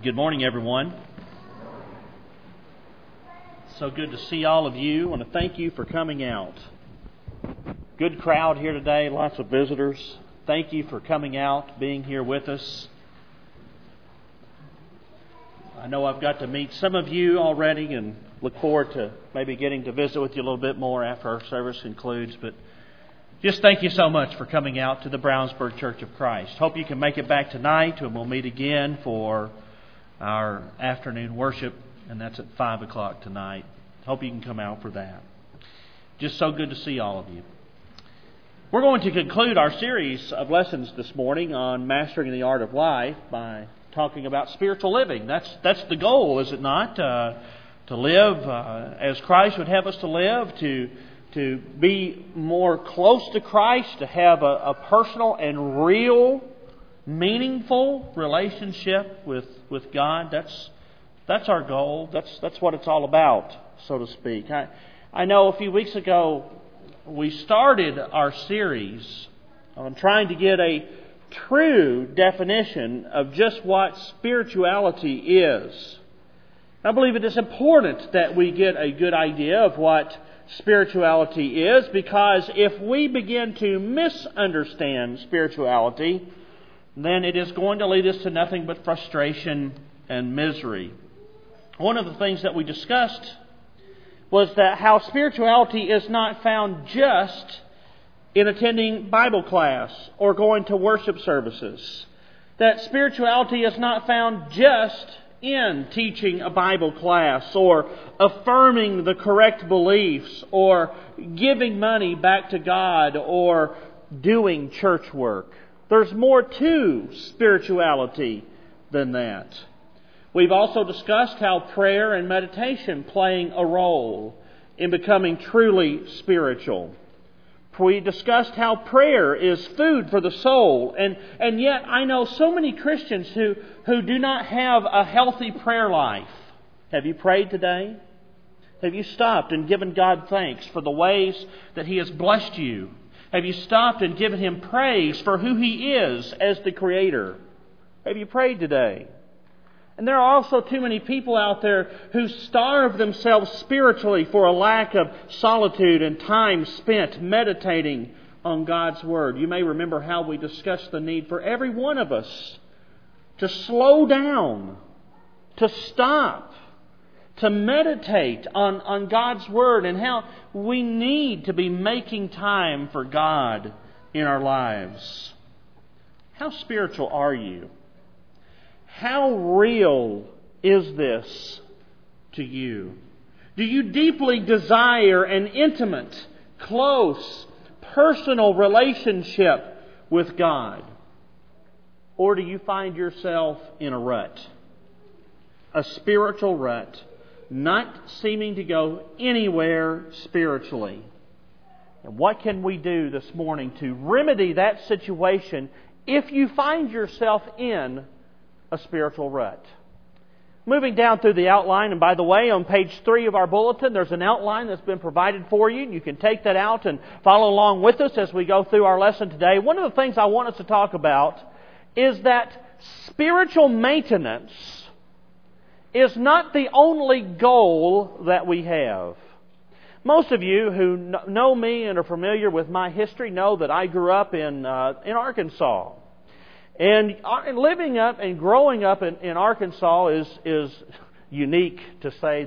Good morning, everyone. So good to see all of you. I want to thank you for coming out. Good crowd here today, lots of visitors. Thank you for coming out, being here with us. I know I've got to meet some of you already and look forward to maybe getting to visit with you a little bit more after our service concludes. But just thank you so much for coming out to the Brownsburg Church of Christ. Hope you can make it back tonight, and we'll meet again for our afternoon worship, and that's at 5 o'clock tonight. Hope you can come out for that. Just so good to see all of you. We're going to conclude our series of lessons this morning on Mastering the Art of Life by talking about spiritual living. That's the goal, is it not? To live as Christ would have us to live, to be more close to Christ, to have a personal and real, meaningful relationship with God. That's our goal. That's what it's all about, so to speak. I know a few weeks ago we started our series on trying to get a true definition of just what spirituality is. I believe it is important that we get a good idea of what spirituality is, because if we begin to misunderstand spirituality, then it is going to lead us to nothing but frustration and misery. One of the things that we discussed was that how spirituality is not found just in attending Bible class or going to worship services. That spirituality is not found just in teaching a Bible class or affirming the correct beliefs or giving money back to God or doing church work. There's more to spirituality than that. We've also discussed how prayer and meditation playing a role in becoming truly spiritual. We discussed how prayer is food for the soul, and yet I know so many Christians who do not have a healthy prayer life. Have you prayed today? Have you stopped and given God thanks for the ways that He has blessed you? Have you stopped and given Him praise for who He is as the Creator? Have you prayed today? And there are also too many people out there who starve themselves spiritually for a lack of solitude and time spent meditating on God's Word. You may remember how we discussed the need for every one of us to slow down, to stop, to meditate on God's Word, and how we need to be making time for God in our lives. How spiritual are you? How real is this to you? Do you deeply desire an intimate, close, personal relationship with God? Or do you find yourself in a rut? A spiritual rut, not seeming to go anywhere spiritually. And what can we do this morning to remedy that situation if you find yourself in a spiritual rut? Moving down through the outline, and by the way, on page 3 of our bulletin, there's an outline that's been provided for you. You can take that out and follow along with us as we go through our lesson today. One of the things I want us to talk about is that spiritual maintenance is not the only goal that we have. Most of you who know me and are familiar with my history know that I grew up in Arkansas. And living up and growing up in Arkansas is unique, to say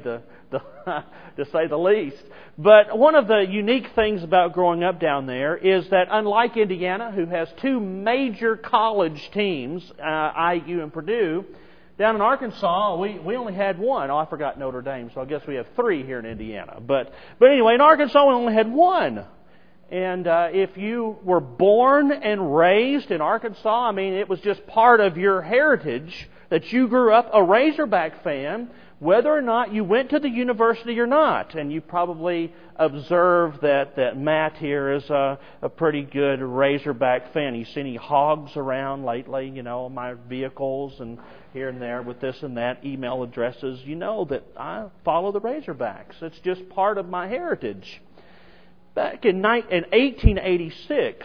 the least. But one of the unique things about growing up down there is that, unlike Indiana, who has 2 major college teams, IU and Purdue, down in Arkansas we only had one. Oh, I forgot Notre Dame, so I guess we have 3 here in Indiana. But anyway, in Arkansas we only had one. And if you were born and raised in Arkansas, I mean, it was just part of your heritage that you grew up a Razorback fan, whether or not you went to the university or not. And you probably observed that Matt here is a pretty good Razorback fan. You see any hogs around lately, you know, my vehicles and here and there with this and that, email addresses. You know that I follow the Razorbacks. It's just part of my heritage. Back in 1886,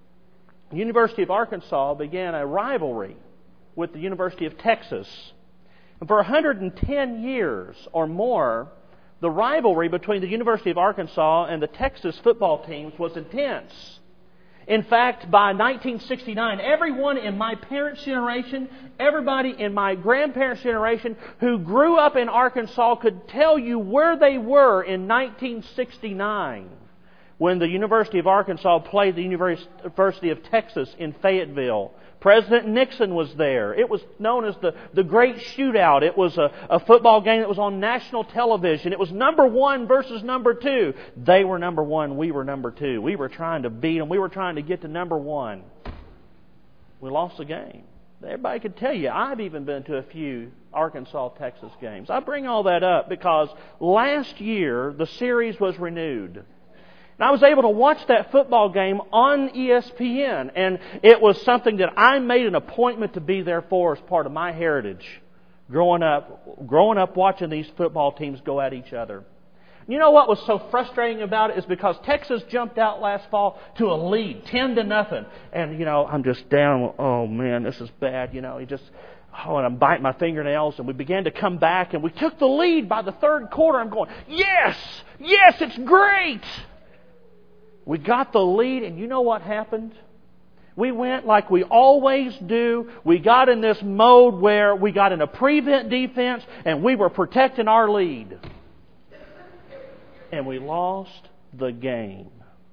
the University of Arkansas began a rivalry with the University of Texas. For 110 years or more, the rivalry between the University of Arkansas and the Texas football teams was intense. In fact, by 1969, everyone in my parents' generation, everybody in my grandparents' generation who grew up in Arkansas could tell you where they were in 1969 when the University of Arkansas played the University of Texas in Fayetteville. President Nixon was there. It was known as the Great Shootout. It was a football game that was on national television. It was number 1 versus number 2. They were number 1. We were number 2. We were trying to beat them. We were trying to get to number 1. We lost the game. Everybody could tell you. I've even been to a few Arkansas-Texas games. I bring all that up because last year the series was renewed. And I was able to watch that football game on ESPN, and it was something that I made an appointment to be there for as part of my heritage. Growing up watching these football teams go at each other. You know what was so frustrating about it is because Texas jumped out last fall to a lead, 10-0. And, I'm just down, oh man, this is bad, and I'm biting my fingernails, and we began to come back, and we took the lead by the third quarter. I'm going, yes, it's great. We got the lead, and you know what happened? We went like we always do. We got in this mode where we got in a prevent defense, and we were protecting our lead. And we lost the game.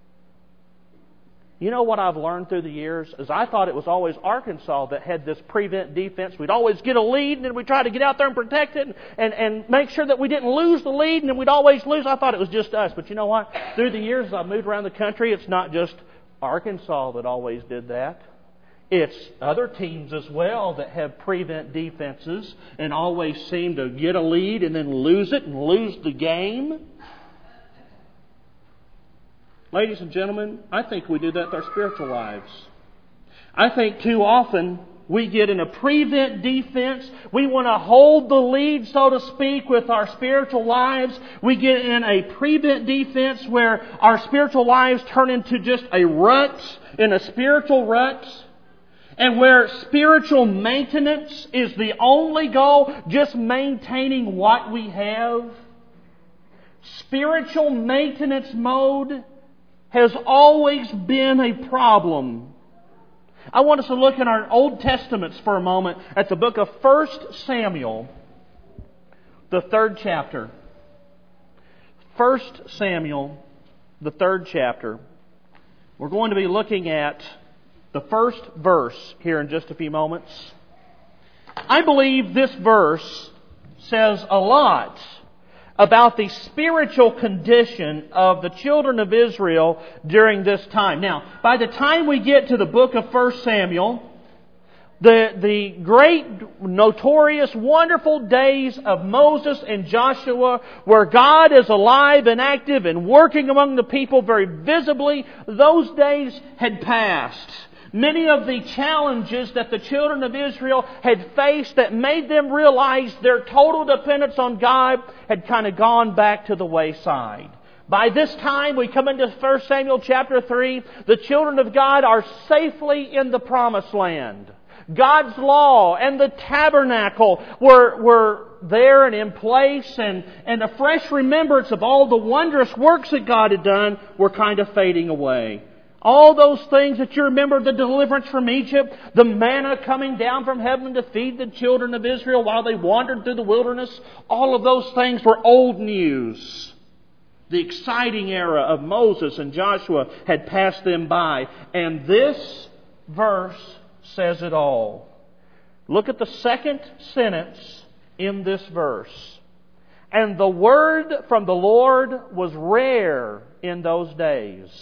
You know what I've learned through the years is I thought it was always Arkansas that had this prevent defense. We'd always get a lead and then we'd try to get out there and protect it and make sure that we didn't lose the lead and then we'd always lose. I thought it was just us. But you know what? Through the years as I've moved around the country, it's not just Arkansas that always did that. It's other teams as well that have prevent defenses and always seem to get a lead and then lose it and lose the game. Ladies and gentlemen, I think we do that with our spiritual lives. I think too often we get in a prevent defense. We want to hold the lead, so to speak, with our spiritual lives. We get in a prevent defense where our spiritual lives turn into just a rut, in a spiritual rut. And where spiritual maintenance is the only goal, just maintaining what we have. Spiritual maintenance mode has always been a problem. I want us to look in our Old Testaments for a moment at the book of 1 Samuel, the 3rd chapter. 1 Samuel, the 3rd chapter. We're going to be looking at the first verse here in just a few moments. I believe this verse says a lot about the spiritual condition of the children of Israel during this time. Now, by the time we get to the book of 1 Samuel, the great, notorious, wonderful days of Moses and Joshua, where God is alive and active and working among the people very visibly, those days had passed. Many of the challenges that the children of Israel had faced that made them realize their total dependence on God had kind of gone back to the wayside. By this time, we come into 1 Samuel chapter 3, the children of God are safely in the promised land. God's law and the tabernacle were there and in place, and a fresh remembrance of all the wondrous works that God had done were kind of fading away. All those things that you remember, the deliverance from Egypt, the manna coming down from heaven to feed the children of Israel while they wandered through the wilderness, all of those things were old news. The exciting era of Moses and Joshua had passed them by. And this verse says it all. Look at the second sentence in this verse. And the word from the Lord was rare in those days.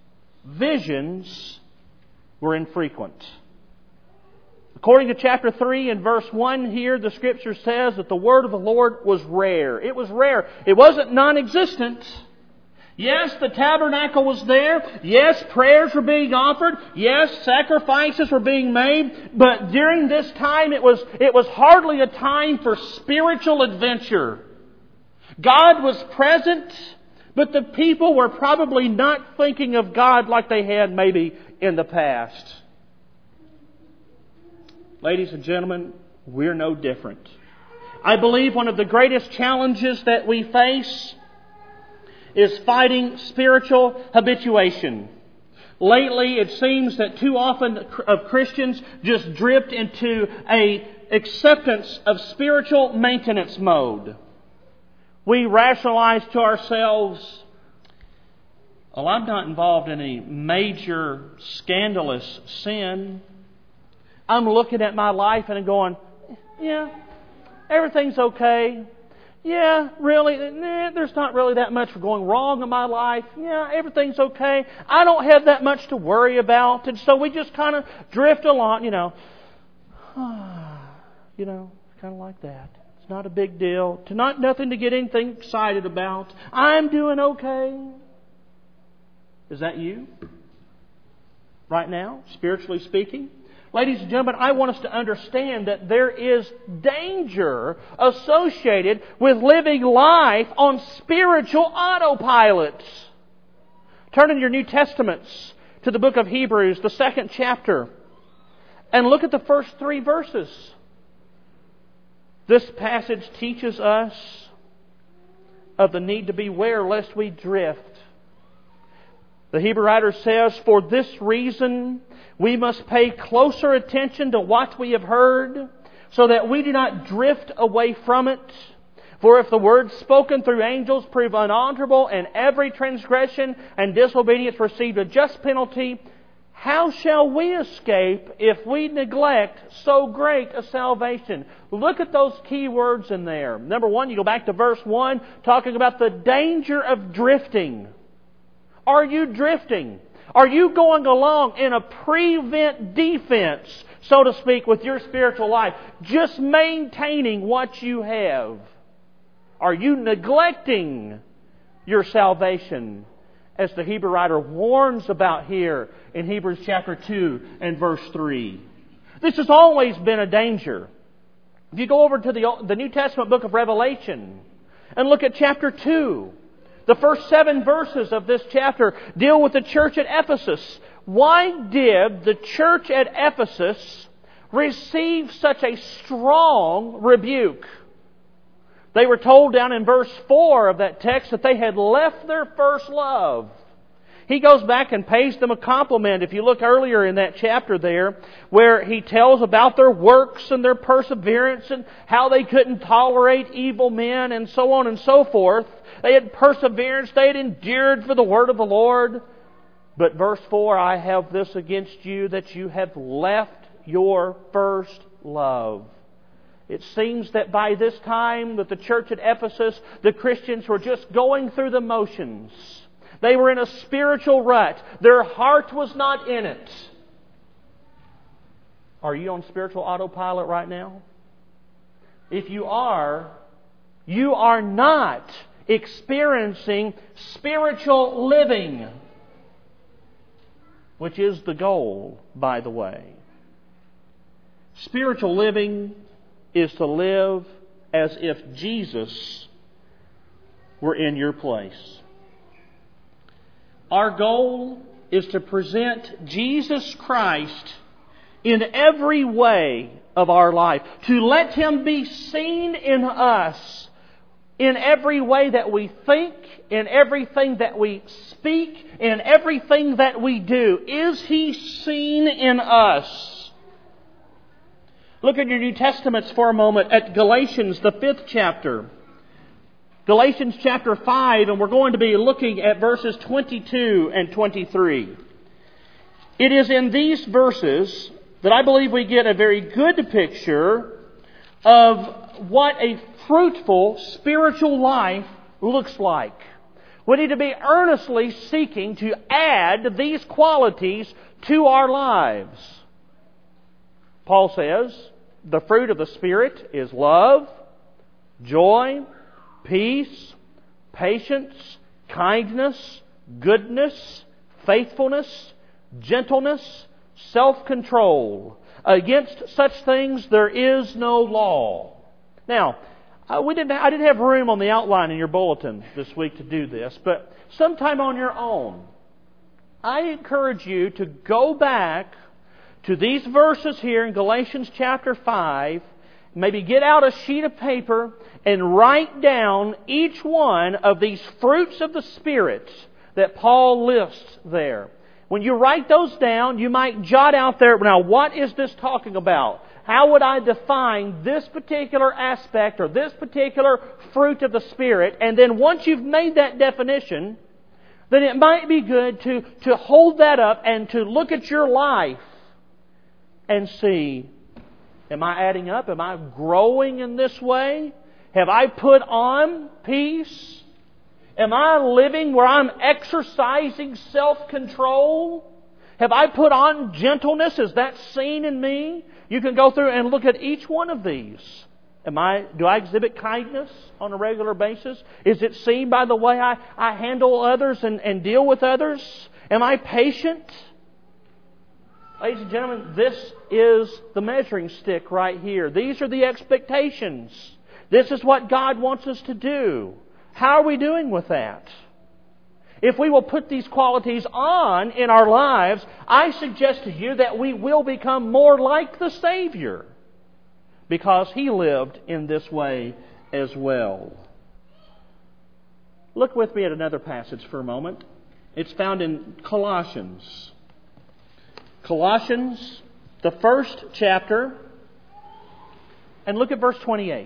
Visions were infrequent. According to chapter 3 and verse 1 here, the Scripture says that the word of the Lord was rare. It was rare. It wasn't non-existent. Yes, the tabernacle was there. Yes, prayers were being offered. Yes, sacrifices were being made. But during this time, it was hardly a time for spiritual adventure. God was present, but the people were probably not thinking of God like they had maybe in the past. Ladies and gentlemen, we're no different. I believe one of the greatest challenges that we face is fighting spiritual habituation. Lately, it seems that too often of Christians just drift into a acceptance of spiritual maintenance mode. We rationalize to ourselves, well, I'm not involved in any major scandalous sin. I'm looking at my life and going, yeah, everything's okay. Yeah, really, there's not really that much going wrong in my life. Yeah, everything's okay. I don't have that much to worry about. And so we just kind of drift along, kind of like that. It's not a big deal. Nothing to get anything excited about. I'm doing okay. Is that you? Right now, spiritually speaking? Ladies and gentlemen, I want us to understand that there is danger associated with living life on spiritual autopilot. Turn in your New Testaments to the book of Hebrews, the 2nd chapter, and look at the first 3 verses. This passage teaches us of the need to beware lest we drift. The Hebrew writer says, "For this reason we must pay closer attention to what we have heard, so that we do not drift away from it. For if the words spoken through angels prove unalterable, and every transgression and disobedience received a just penalty, how shall we escape if we neglect so great a salvation?" Look at those key words in there. Number 1, you go back to verse 1, talking about the danger of drifting. Are you drifting? Are you going along in a prevent defense, so to speak, with your spiritual life? Just maintaining what you have. Are you neglecting your salvation? As the Hebrew writer warns about here in Hebrews chapter 2 and verse 3. This has always been a danger. If you go over to the New Testament book of Revelation and look at chapter 2, the first 7 verses of this chapter deal with the church at Ephesus. Why did the church at Ephesus receive such a strong rebuke? They were told down in verse 4 of that text that they had left their first love. He goes back and pays them a compliment. If you look earlier in that chapter there, where he tells about their works and their perseverance and how they couldn't tolerate evil men and so on and so forth. They had perseverance. They had endured for the word of the Lord. But verse 4, "I have this against you, that you have left your first love." It seems that by this time that the church at Ephesus, the Christians were just going through the motions. They were in a spiritual rut. Their heart was not in it. Are you on spiritual autopilot right now? If you are not experiencing spiritual living, which is the goal, by the way. Spiritual living is to live as if Jesus were in your place. Our goal is to present Jesus Christ in every way of our life. To let Him be seen in us in every way that we think, in everything that we speak, in everything that we do. Is He seen in us? Look at your New Testaments for a moment at Galatians, the 5th chapter. Galatians chapter 5, and we're going to be looking at verses 22 and 23. It is in these verses that I believe we get a very good picture of what a fruitful spiritual life looks like. We need to be earnestly seeking to add these qualities to our lives. Paul says, the fruit of the Spirit is love, joy, peace, patience, kindness, goodness, faithfulness, gentleness, self-control. Against such things there is no law. Now, I didn't have room on the outline in your bulletin this week to do this, but sometime on your own, I encourage you to go back to these verses here in Galatians chapter 5 maybe get out a sheet of paper and write down each one of these fruits of the Spirit that Paul lists there. When you write those down, you might jot out there, now what is this talking about? How would I define this particular aspect or this particular fruit of the Spirit? And then once you've made that definition, then it might be good to hold that up and to look at your life and see, am I adding up? Am I growing in this way? Have I put on peace? Am I living where I'm exercising self-control? Have I put on gentleness? Is that seen in me? You can go through and look at each one of these. Do I exhibit kindness on a regular basis? Is it seen by the way I handle others and deal with others? Am I patient? Ladies and gentlemen, this is the measuring stick right here. These are the expectations. This is what God wants us to do. How are we doing with that? If we will put these qualities on in our lives, I suggest to you that we will become more like the Savior, because He lived in this way as well. Look with me at another passage for a moment. It's found in Colossians. Colossians, the first chapter, and look at verse 28.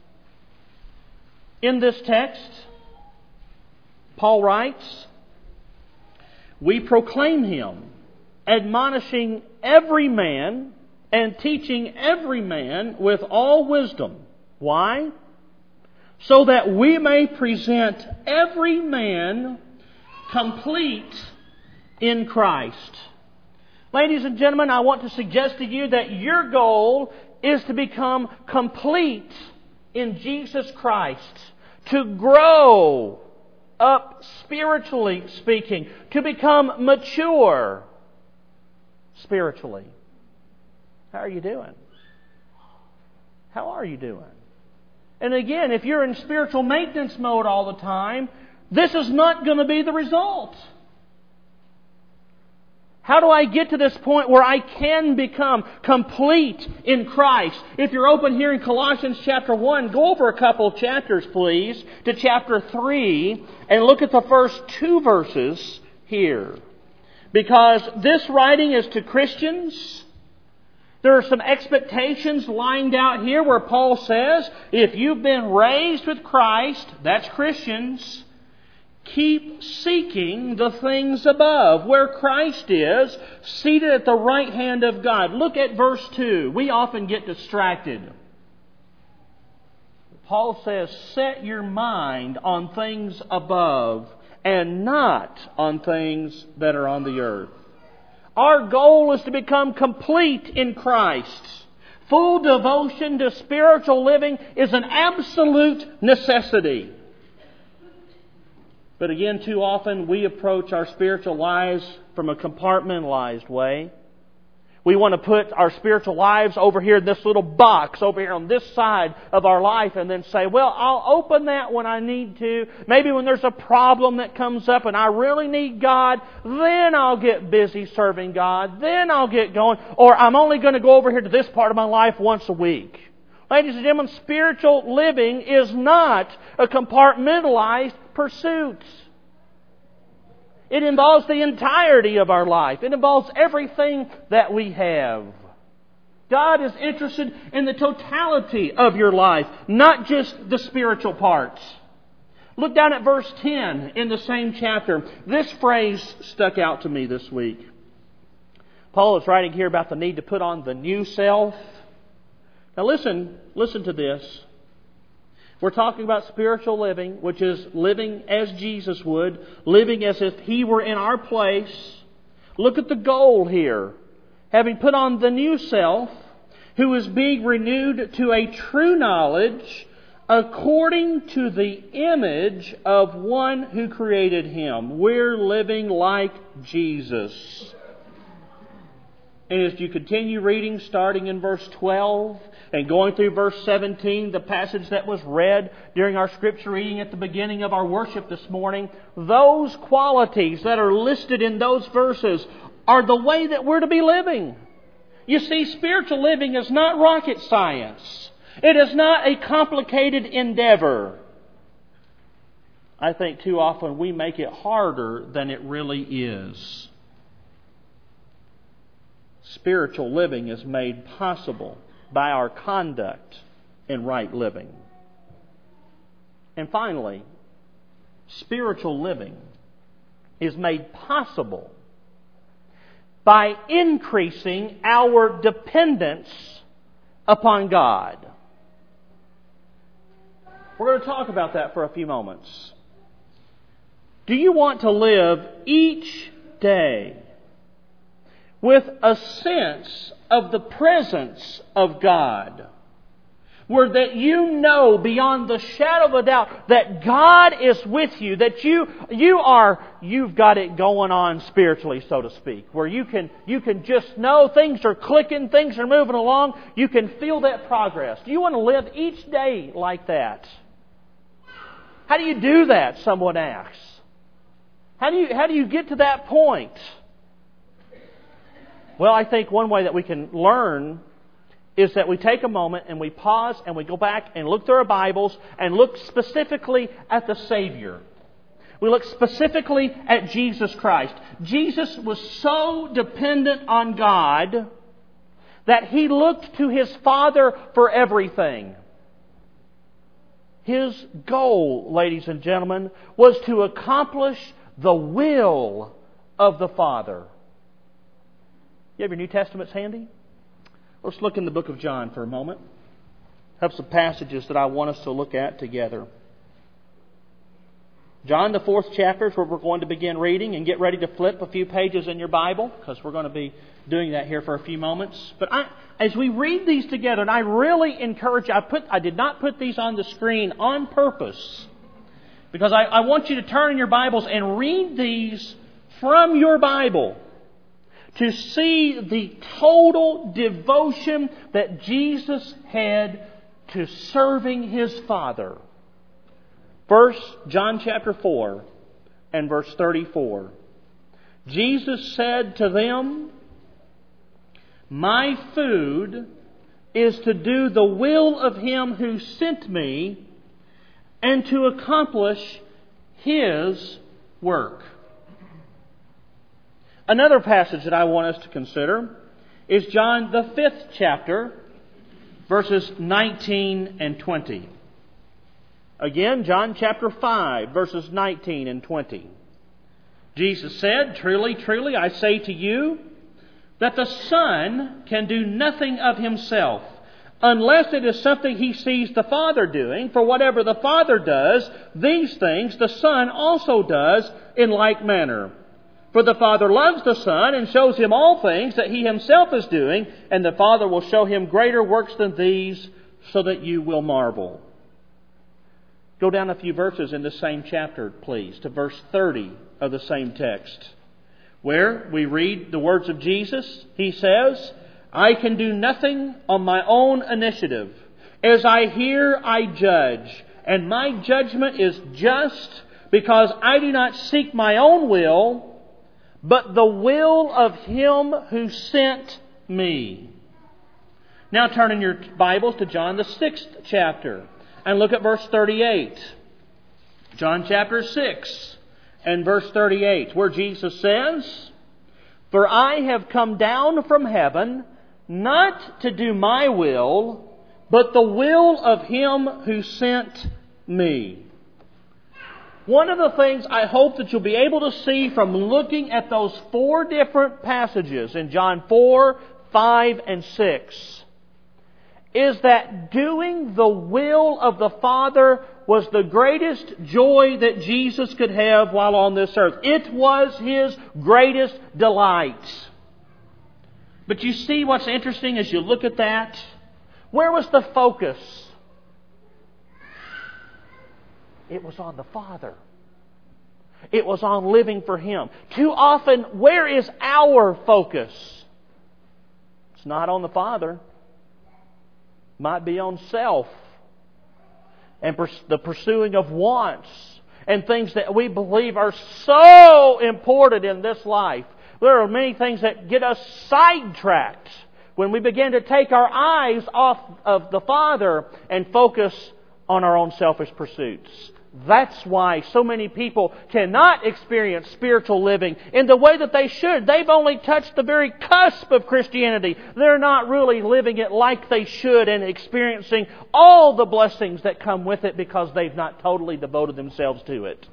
In this text, Paul writes, "We proclaim Him, admonishing every man and teaching every man with all wisdom." Why? "So that we may present every man complete in Christ." Ladies and gentlemen, I want to suggest to you that your goal is to become complete in Jesus Christ, to grow up spiritually speaking, to become mature spiritually. How are you doing? How are you doing? And again, if you're in spiritual maintenance mode all the time, this is not going to be the result. How do I get to this point where I can become complete in Christ? If you're open here in Colossians chapter 1, go over a couple of chapters, please, to chapter 3, and look at the first 2 verses here. Because this writing is to Christians. There are some expectations lined out here where Paul says, if you've been raised with Christ, that's Christians, keep seeking the things above, where Christ is, seated at the right hand of God. Look at verse 2. We often get distracted. Paul says, set your mind on things above and not on things that are on the earth. Our goal is to become complete in Christ. Full devotion to spiritual living is an absolute necessity. But again, too often we approach our spiritual lives from a compartmentalized way. We want to put our spiritual lives over here in this little box over here on this side of our life and then say, well, I'll open that when I need to. Maybe when there's a problem that comes up and I really need God, then I'll get busy serving God. Then I'll get going. Or I'm only going to go over here to this part of my life once a week. Ladies and gentlemen, spiritual living is not a compartmentalized pursuit. It involves the entirety of our life. It involves everything that we have. God is interested in the totality of your life, not just the spiritual parts. Look down at verse 10 in the same chapter. This phrase stuck out to me this week. Paul is writing here about the need to put on the new self. Now listen to this. We're talking about spiritual living, which is living as Jesus would, living as if He were in our place. Look at the goal here. Having put on the new self, who is being renewed to a true knowledge according to the image of one who created Him. We're living like Jesus. And as you continue reading, starting in verse 12, and going through verse 17, the passage that was read during our scripture reading at the beginning of our worship this morning, those qualities that are listed in those verses are the way that we're to be living. You see, spiritual living is not rocket science. It is not a complicated endeavor. I think too often we make it harder than it really is. Spiritual living is made possible by our conduct in right living. And finally, spiritual living is made possible by increasing our dependence upon God. We're going to talk about that for a few moments. Do you want to live each day with a sense of the presence of God, where that you know beyond the shadow of a doubt that God is with you, that you've got it going on spiritually, so to speak, where you can just know things are clicking, things are moving along, you can feel that progress. Do you want to live each day like that? How do you do that, someone asks? How do you get to that point? Well, I think one way that we can learn is that we take a moment and we pause and we go back and look through our Bibles and look specifically at the Savior. We look specifically at Jesus Christ. Jesus was so dependent on God that He looked to His Father for everything. His goal, ladies and gentlemen, was to accomplish the will of the Father. You have your New Testaments handy? Let's look in the book of John for a moment. I have some passages that I want us to look at together. John, the 4th chapter, is where we're going to begin reading, and get ready to flip a few pages in your Bible, because we're going to be doing that here for a few moments. But as we read these together, and I really encourage you, I did not put these on the screen on purpose, because I want you to turn in your Bibles and read these from your Bible to see the total devotion that Jesus had to serving His Father. First, John chapter 4 and verse 34. Jesus said to them, "My food is to do the will of Him who sent me and to accomplish His work." Another passage that I want us to consider is John the 5th chapter, verses 19 and 20. Again, John chapter 5, verses 19 and 20. Jesus said, "Truly, truly, I say to you, that the Son can do nothing of Himself, unless it is something He sees the Father doing. For whatever the Father does, these things the Son also does in like manner. For the Father loves the Son and shows Him all things that He Himself is doing, and the Father will show Him greater works than these, so that you will marvel." Go down a few verses in the same chapter, please, to verse 30 of the same text, where we read the words of Jesus. He says, "I can do nothing on my own initiative. As I hear, I judge, and my judgment is just, because I do not seek my own will, but the will of Him who sent me." Now turn in your Bibles to John the 6th chapter and look at verse 38. John chapter 6 and verse 38, where Jesus says, "For I have come down from heaven, not to do my will, but the will of Him who sent me." One of the things I hope that you'll be able to see from looking at those 4 different passages in John 4, 5, and 6 is that doing the will of the Father was the greatest joy that Jesus could have while on this earth. It was His greatest delight. But you see what's interesting as you look at that? Where was the focus? It was on the Father. It was on living for Him. Too often, where is our focus? It's not on the Father. It might be on self and the pursuing of wants and things that we believe are so important in this life. There are many things that get us sidetracked when we begin to take our eyes off of the Father and focus on our own selfish pursuits. That's why so many people cannot experience spiritual living in the way that they should. They've only touched the very cusp of Christianity. They're not really living it like they should and experiencing all the blessings that come with it because they've not totally devoted themselves to it.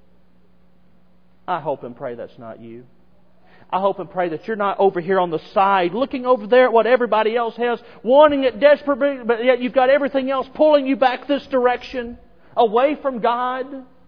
I hope and pray that's not you. I hope and pray that you're not over here on the side, looking over there at what everybody else has, wanting it desperately, but yet you've got everything else pulling you back this direction, away from God.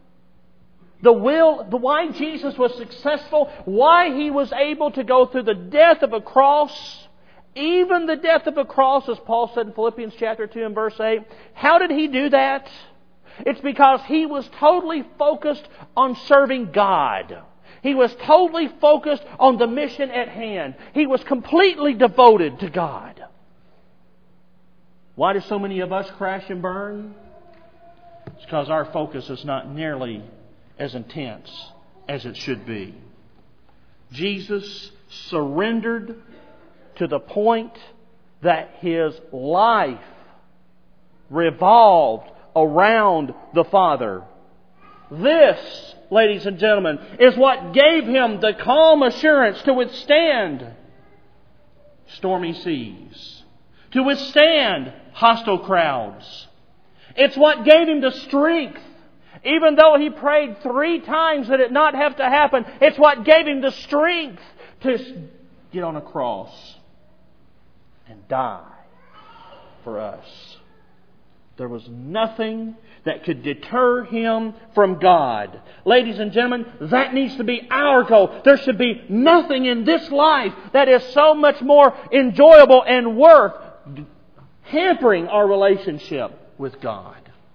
Why Jesus was successful, why He was able to go through the death of a cross, even the death of a cross, as Paul said in Philippians chapter 2 and verse 8. How did He do that? It's because He was totally focused on serving God. He was totally focused on the mission at hand. He was completely devoted to God. Why do so many of us crash and burn? It's because our focus is not nearly as intense as it should be. Jesus surrendered to the point that His life revolved around the Father. This, ladies and gentlemen, is what gave Him the calm assurance to withstand stormy seas, to withstand hostile crowds. It's what gave Him the strength, even though He prayed 3 times that it not have to happen. It's what gave Him the strength to get on a cross and die for us. There was nothing that could deter Him from God. Ladies and gentlemen, that needs to be our goal. There should be nothing in this life that is so much more enjoyable and worth hampering our relationship with God.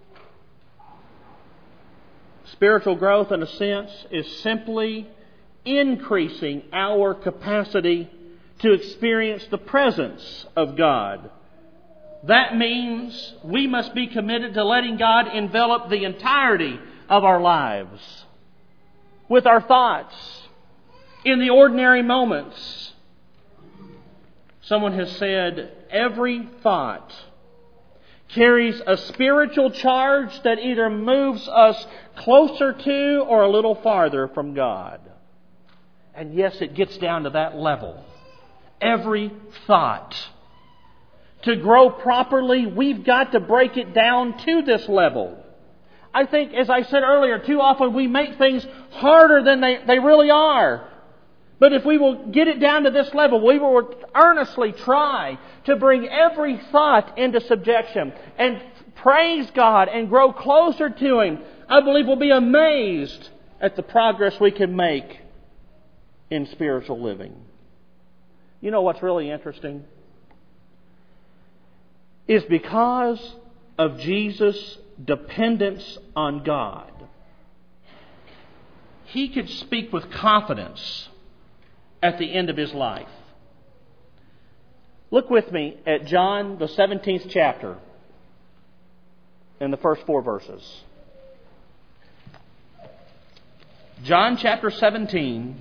Spiritual growth, in a sense, is simply increasing our capacity to experience the presence of God. That means we must be committed to letting God envelop the entirety of our lives. With our thoughts, in the ordinary moments. Someone has said, every thought carries a spiritual charge that either moves us closer to or a little farther from God. And yes, it gets down to that level. Every thought. To grow properly, we've got to break it down to this level. I think, as I said earlier, too often we make things harder than they really are. But if we will get it down to this level, we will earnestly try to bring every thought into subjection and praise God and grow closer to Him. I believe we'll be amazed at the progress we can make in spiritual living. You know what's really interesting? Is because of Jesus' dependence on God, He could speak with confidence at the end of His life. Look with me at John, the 17th chapter, in the first 4 verses. John chapter 17,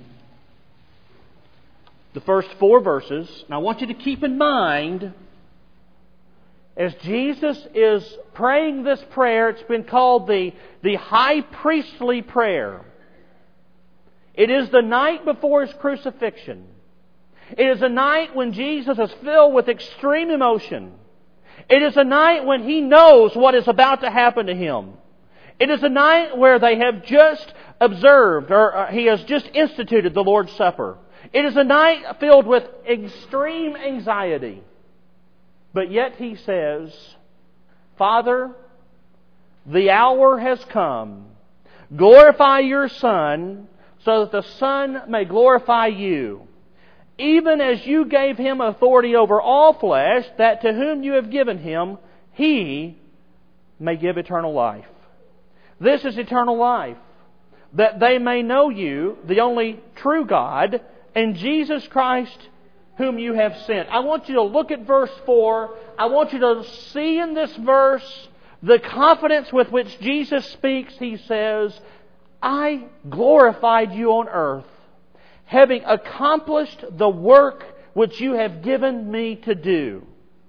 the first 4 verses. And I want you to keep in mind, as Jesus is praying this prayer, it's been called the high priestly prayer. It is the night before His crucifixion. It is a night when Jesus is filled with extreme emotion. It is a night when He knows what is about to happen to Him. It is a night where they have just observed, or He has just instituted the Lord's Supper. It is a night filled with extreme anxiety. But yet He says, Father, the hour has come. Glorify Your Son, so that the Son may glorify You. Even as You gave Him authority over all flesh, that to whom You have given Him, He may give eternal life. This is eternal life, that they may know You, the only true God, and Jesus Christ, whom You have sent. I want you to look at verse 4. I want you to see in this verse the confidence with which Jesus speaks. He says, I glorified You on earth, having accomplished the work which you have given me to do.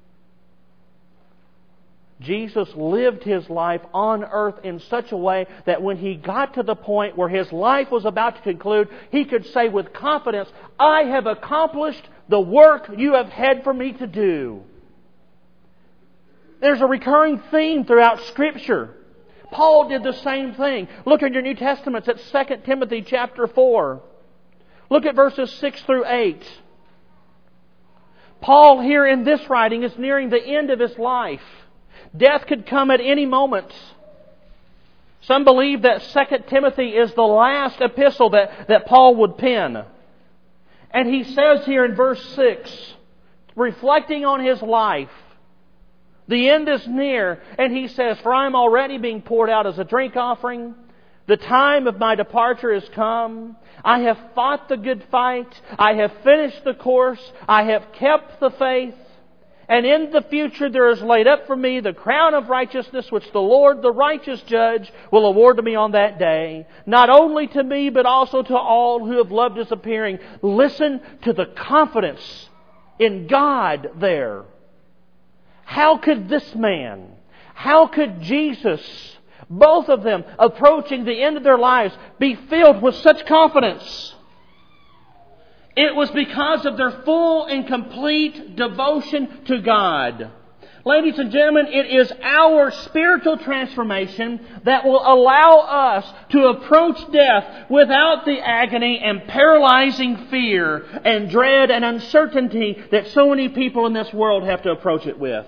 Jesus lived His life on earth in such a way that when He got to the point where His life was about to conclude, He could say with confidence, I have accomplished the work you have had for me to do. There's a recurring theme throughout Scripture. Paul did the same thing. Look in your New Testaments at 2 Timothy chapter 4. Look at verses 6 through 8. Paul here in this writing is nearing the end of his life. Death could come at any moment. Some believe that 2 Timothy is the last epistle that Paul would pen. And he says here in verse 6, reflecting on his life, the end is near, and he says, for I am already being poured out as a drink offering. The time of my departure is come. I have fought the good fight. I have finished the course. I have kept the faith. And in the future there is laid up for me the crown of righteousness, which the Lord, the righteous judge, will award to me on that day. Not only to me, but also to all who have loved His appearing. Listen to the confidence in God there. How could this man, how could Jesus, both of them approaching the end of their lives, be filled with such confidence? It was because of their full and complete devotion to God. Ladies and gentlemen, it is our spiritual transformation that will allow us to approach death without the agony and paralyzing fear and dread and uncertainty that so many people in this world have to approach it with.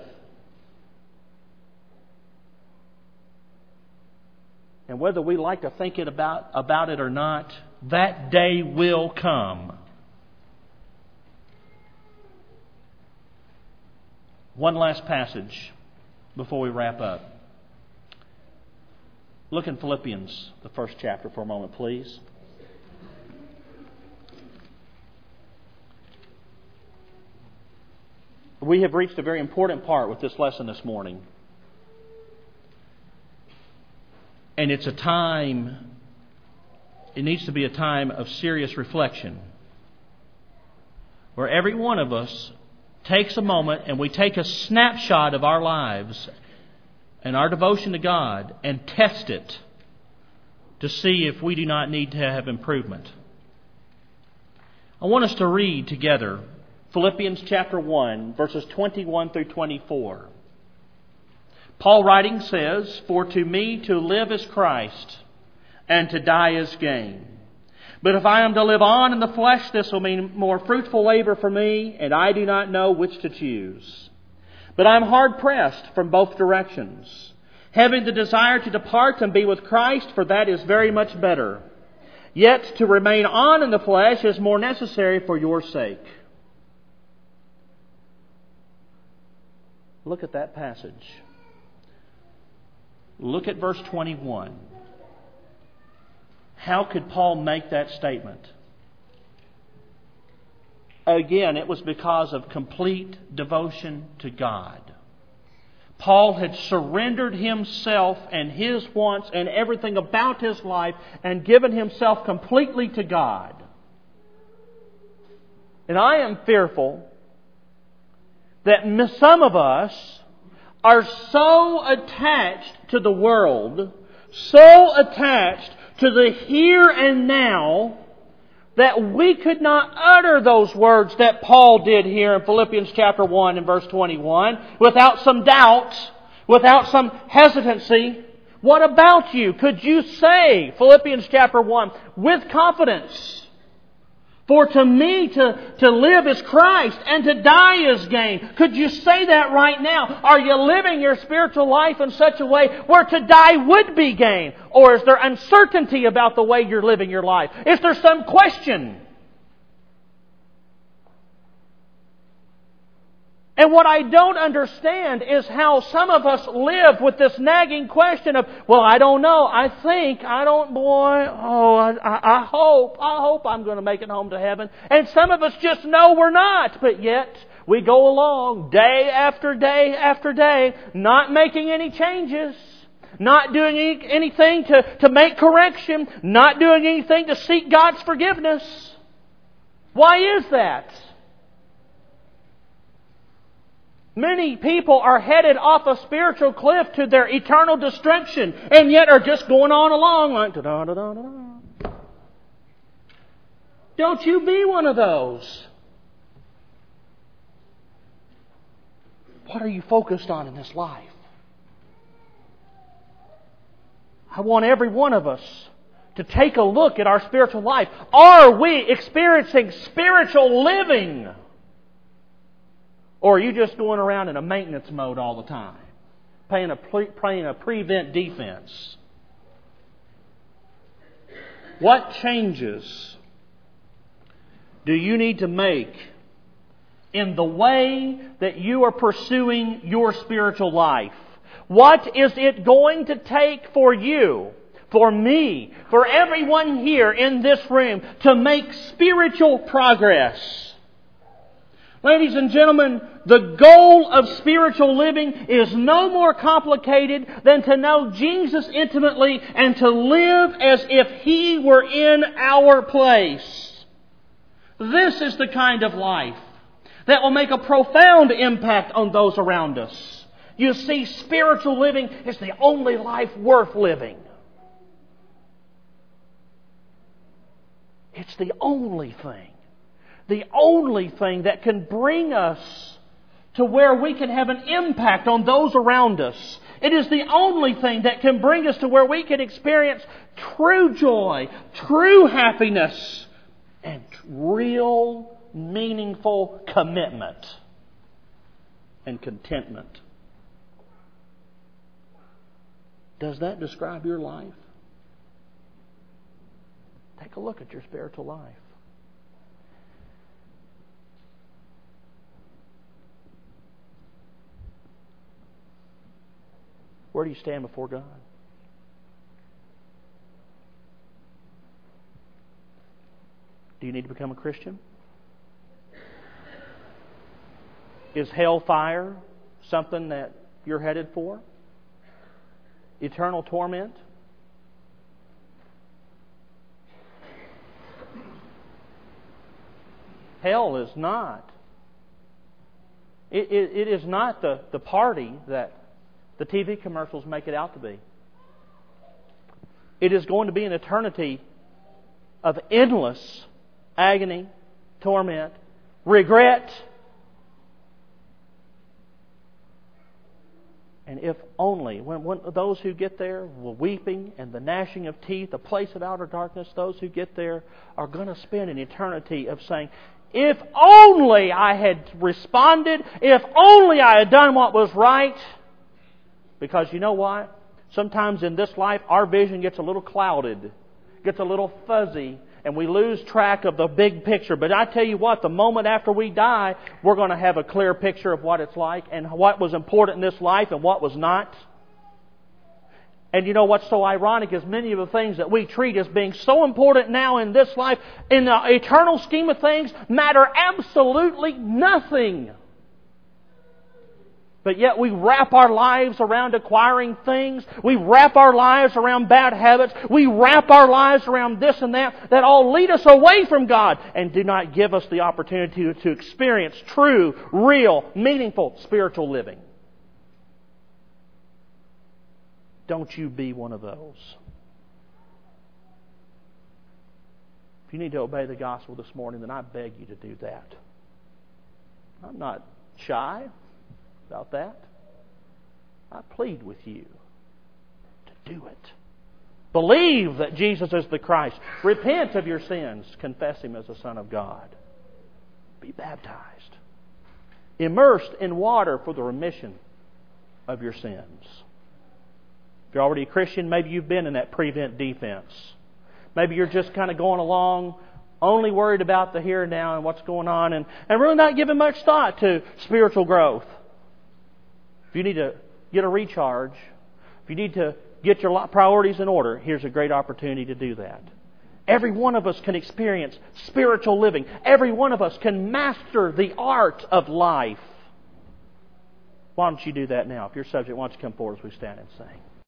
And whether we like to think about it or not, that day will come. One last passage before we wrap up. Look in Philippians, the first chapter, for a moment, please. We have reached a very important part with this lesson this morning. And it's a time, it needs to be a time of serious reflection, where every one of us takes a moment and we take a snapshot of our lives and our devotion to God and test it to see if we do not need to have improvement. I want us to read together Philippians chapter 1, verses 21 through 24. Paul writing says, for to me to live is Christ, and to die is gain. But if I am to live on in the flesh, this will mean more fruitful labor for me, and I do not know which to choose. But I am hard pressed from both directions, having the desire to depart and be with Christ, for that is very much better. Yet to remain on in the flesh is more necessary for your sake. Look at that passage. Look at verse 21. How could Paul make that statement? Again, it was because of complete devotion to God. Paul had surrendered himself and his wants and everything about his life and given himself completely to God. And I am fearful that some of us are so attached to the world, so attached to the here and now, that we could not utter those words that Paul did here in Philippians chapter 1 and verse 21 without some doubt, without some hesitancy. What about you? Could you say, Philippians chapter 1, with confidence, for to me to live is Christ and to die is gain? Could you say that right now? Are you living your spiritual life in such a way where to die would be gain? Or is there uncertainty about the way you're living your life? Is there some question? And what I don't understand is how some of us live with this nagging question of, well, I don't know, I hope I'm going to make it home to heaven. And some of us just know we're not, but yet we go along day after day after day, not making any changes, not doing anything to make correction, not doing anything to seek God's forgiveness. Why is that? Many people are headed off a spiritual cliff to their eternal destruction, and yet are just going on along like da-da-da-da-da. Don't you be one of those. What are you focused on in this life? I want every one of us to take a look at our spiritual life. Are we experiencing spiritual living? Or are you just going around in a maintenance mode all the time? Playing a prevent defense? What changes do you need to make in the way that you are pursuing your spiritual life? What is it going to take for you, for me, for everyone here in this room to make spiritual progress? Ladies and gentlemen, the goal of spiritual living is no more complicated than to know Jesus intimately and to live as if He were in our place. This is the kind of life that will make a profound impact on those around us. You see, spiritual living is the only life worth living. It's the only thing. The only thing that can bring us to where we can have an impact on those around us. It is the only thing that can bring us to where we can experience true joy, true happiness, and real, meaningful commitment and contentment. Does that describe your life? Take a look at your spiritual life. Where do you stand before God? Do you need to become a Christian? Is hellfire something that you're headed for? Eternal torment? Hell is not. It is not the party that the TV commercials make it out to be. It is going to be an eternity of endless agony, torment, regret. And if only, when those who get there, the weeping and the gnashing of teeth, a place of outer darkness, those who get there are going to spend an eternity of saying, if only I had responded, if only I had done what was right. Because you know what? Sometimes in this life, our vision gets a little clouded, gets a little fuzzy, and we lose track of the big picture. But I tell you what, the moment after we die, we're going to have a clear picture of what it's like and what was important in this life and what was not. And you know what's so ironic is many of the things that we treat as being so important now in this life, in the eternal scheme of things, matter absolutely nothing. But yet we wrap our lives around acquiring things. We wrap our lives around bad habits. We wrap our lives around this and that all lead us away from God and do not give us the opportunity to experience true, real, meaningful spiritual living. Don't you be one of those. If you need to obey the gospel this morning, then I beg you to do that. I'm not shy about that. I plead with you to do it. Believe that Jesus is the Christ. Repent of your sins. Confess Him as the Son of God. Be baptized. Immersed in water for the remission of your sins. If you're already a Christian, maybe you've been in that prevent defense. Maybe you're just kind of going along, only worried about the here and now and what's going on, and really not giving much thought to spiritual growth. If you need to get a recharge, if you need to get your priorities in order, here's a great opportunity to do that. Every one of us can experience spiritual living. Every one of us can master the art of life. Why don't you do that now? If you're subject, why don't you come forward as we stand and sing.